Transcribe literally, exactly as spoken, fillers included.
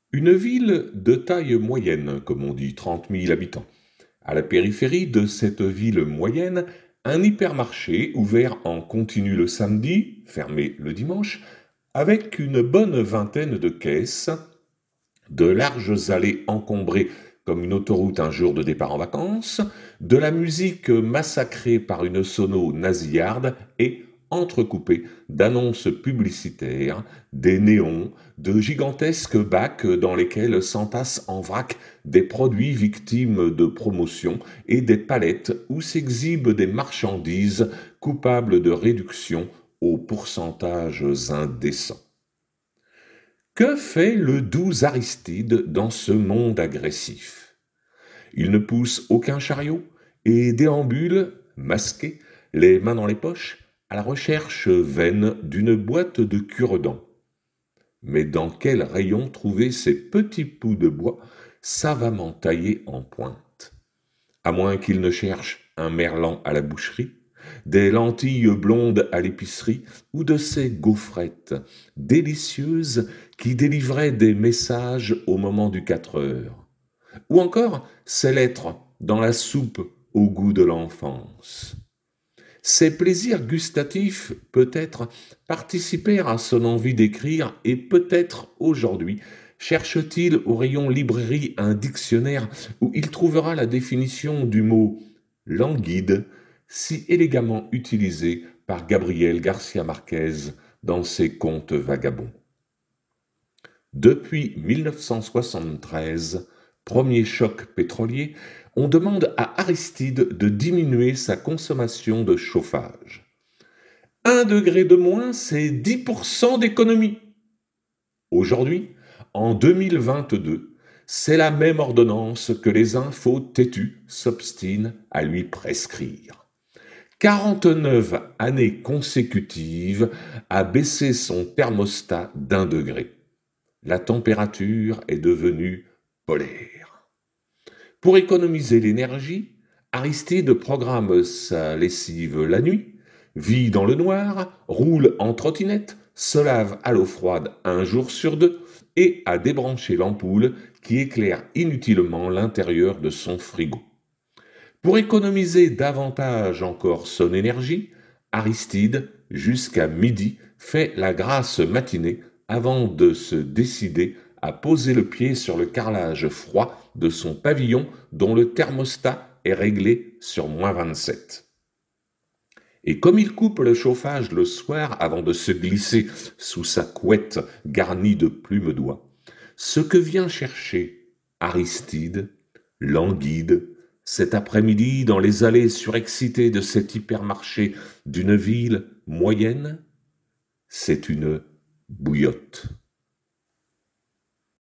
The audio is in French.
Une ville de taille moyenne, comme on dit, trente mille habitants. À la périphérie de cette ville moyenne, un hypermarché ouvert en continu le samedi, fermé le dimanche, avec une bonne vingtaine de caisses, de larges allées encombrées comme une autoroute un jour de départ en vacances, de la musique massacrée par une sono nasillarde et entrecoupée d'annonces publicitaires, des néons, de gigantesques bacs dans lesquels s'entassent en vrac des produits victimes de promotion et des palettes où s'exhibent des marchandises coupables de réduction aux pourcentages indécents. Que fait le doux Aristide dans ce monde agressif? Il ne pousse aucun chariot et déambule, masqué, les mains dans les poches, à la recherche vaine d'une boîte de cure-dents. Mais dans quel rayon trouver ces petits bouts de bois savamment taillés en pointe? À moins qu'il ne cherche un merlan à la boucherie, des lentilles blondes à l'épicerie ou de ces gaufrettes délicieuses qui délivraient des messages au moment du quatre heures, ou encore ces lettres dans la soupe au goût de l'enfance. Ces plaisirs gustatifs, peut-être, participèrent à son envie d'écrire et peut-être aujourd'hui cherche-t-il au rayon librairie un dictionnaire où il trouvera la définition du mot languide, si élégamment utilisé par Gabriel Garcia Marquez dans ses contes vagabonds. Depuis mille neuf cent soixante-treize, premier choc pétrolier, on demande à Aristide de diminuer sa consommation de chauffage. Un degré de moins, c'est dix pour cent d'économie. Aujourd'hui, en deux mille vingt-deux, c'est la même ordonnance que les infos têtus s'obstinent à lui prescrire. quarante-neuf années consécutives à baisser son thermostat d'un degré. La température est devenue polaire. Pour économiser l'énergie, Aristide programme sa lessive la nuit, vit dans le noir, roule en trottinette, se lave à l'eau froide un jour sur deux et a débranché l'ampoule qui éclaire inutilement l'intérieur de son frigo. Pour économiser davantage encore son énergie, Aristide, jusqu'à midi, fait la grasse matinée avant de se décider à poser le pied sur le carrelage froid de son pavillon dont le thermostat est réglé sur moins vingt-sept. Et comme il coupe le chauffage le soir avant de se glisser sous sa couette garnie de plumes d'oie, ce que vient chercher Aristide languide cet après-midi dans les allées surexcitées de cet hypermarché d'une ville moyenne, c'est une bouillotte.